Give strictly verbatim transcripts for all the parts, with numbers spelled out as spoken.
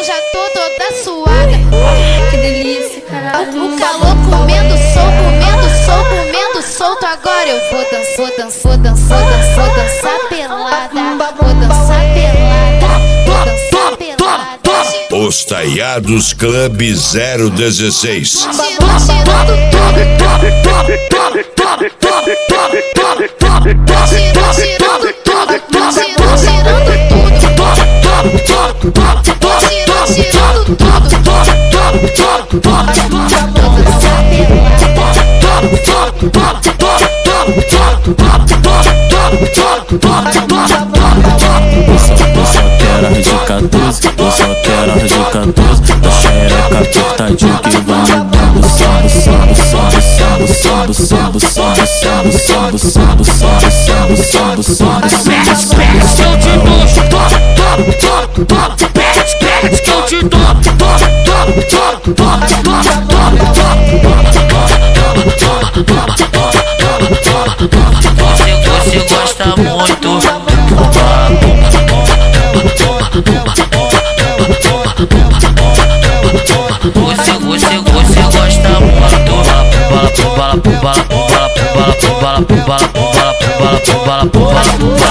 já tô toda suada. Que delícia, caralho. O calor comendo sol, comendo sol, comendo solto. Agora eu vou dançar, vou dançar, vou dançar, vou dançar pelada. Vou dançar pelada, vou dançar pelada. Os Taiados Club zero dezesseis. Tirando tudo, tirando tudo, tirando tudo, tirando Eu só quero arranjar quatorze, eu só quero arranjar quatorze. Da xereca apertadinho que vai me dando sambo, sambo, sambo, sambo, sambo, sambo, sambo, sambo, sambo, sambo, sambo, sambo, sambo, sambo, sambo. Pede que eu te dou, pede, pede que eu te dou. Você, você gosta muito. Você, você, você gosta muito. Bala, bala, bala, bala, bala, bala, bala, bala, bala, bala, bala, bala,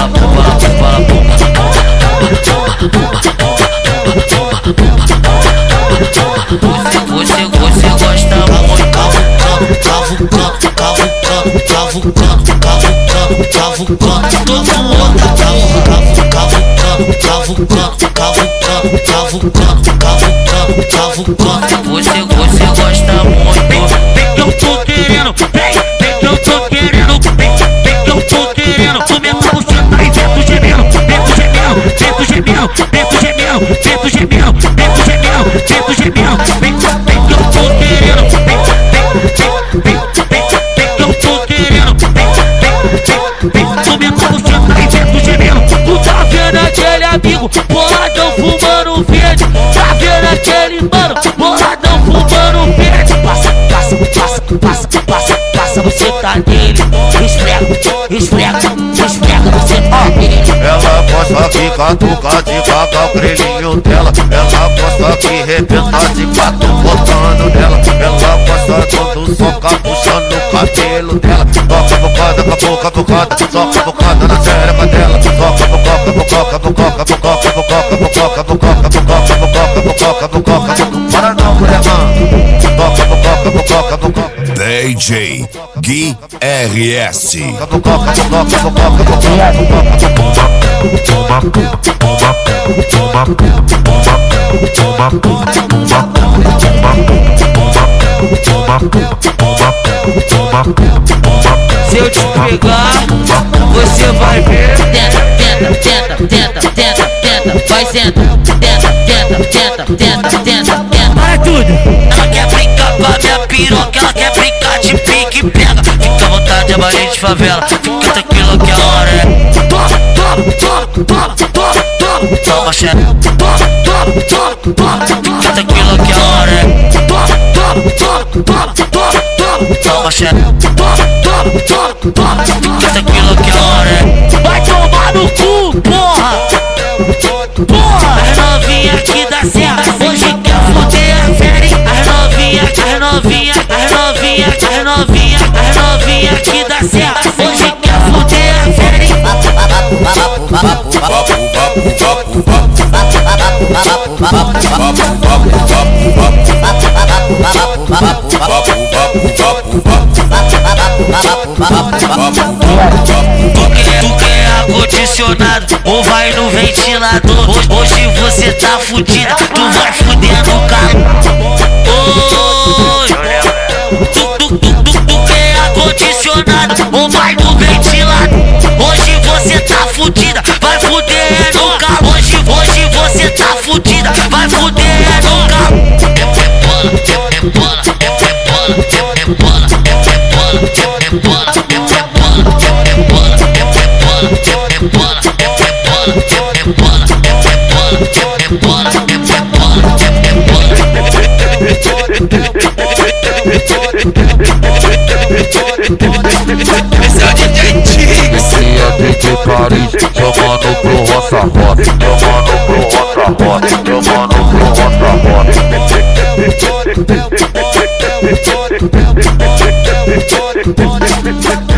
Você, você gosta muito. Cavucando, cavucando, cavucando, cavucando, cavucando, todo mundo cavucando, cavucando, cavucando, cavucando, cavucando, cavucando. Você, você gosta muito. Vem que eu tô querendo, vem, vem que eu tô querendo, vem, vem que eu tô querendo. Começa você tá aí dentro gemendo, dentro gemendo, dentro gemendo, dentro gemendo, dentro gemendo, dentro gemendo, dentro gemendo. Vem, vem que eu tô querendo, vem, vem, vem, vem, vem, vem que eu tô querendo, vem, vem, vem, vem. Começa você tá aí dentro gemendo. Tu tá vendo aquele amigo boladão fumando verde? Tá vendo aquele mano boladão fumando verde? Passa, passa, passa, passa, passa, passa, você tá nele. Esfrega, esfrega, esfrega, você tá nele. Ela gosta que catuca devagar o grelhinho dela. Ela gosta que rebenta de quatro botando nela. Ela gosta quando soca puxando o cabelo dela. Toca bocada, capuca, bocada, soca bocada na xereca dela. Soca bococa, bococa, bococa, bococa, bococa, bococa, bococa, bococa, bococa, bococa, bococa. Para não, mulherão. Toca bococa, bococa, bococa. D J Gui R S. Bococa, bococa, bococa, bococa, bococa. Se eu te pegar, você vai ver. Tenta, tenta, tenta, tenta, tenta, vai senta. Tenta, tenta, tenta, tenta, tenta, tenta. Para tudo. Ela quer brincar com a minha piroca, ela quer brincar de pique e pega. Fica à vontade, a Maria de favela. Fica tranquilo que a hora é. Toma xereca. Fica tranquilo que a hora é. Toma xereca. Fica tranquilo que a hora é. Vai tomar no cu, porra. Porra. As novinhas aqui da serra hoje quer foder a série. As novinhas, as novinhas, as novinhas, as novinhas, as novinhas aqui da serra hoje quer foder a série. Tu quer, tu quer ar-condicionado ou vai no ventilador? Hoje você tá fudida, tu vai fuder no carro. Oi, tu, tu, tu, tu, tu quer ar-condicionado ou vai no ventilador? Hoje você tá fudida, vai fuder no carro. Hoje, hoje você tá fudida, vai fuder no carro. É bola, é bola, é bola, é bola, é bola, é bola, é bola, é bola, é bola, é bola, é bola, é bola, é bola, é bola, é bola, esse é o D J Tigre. Esse é D J Paris, chamando pro roça roça, chamando pro roça roça, chamando pro roça pode, pode.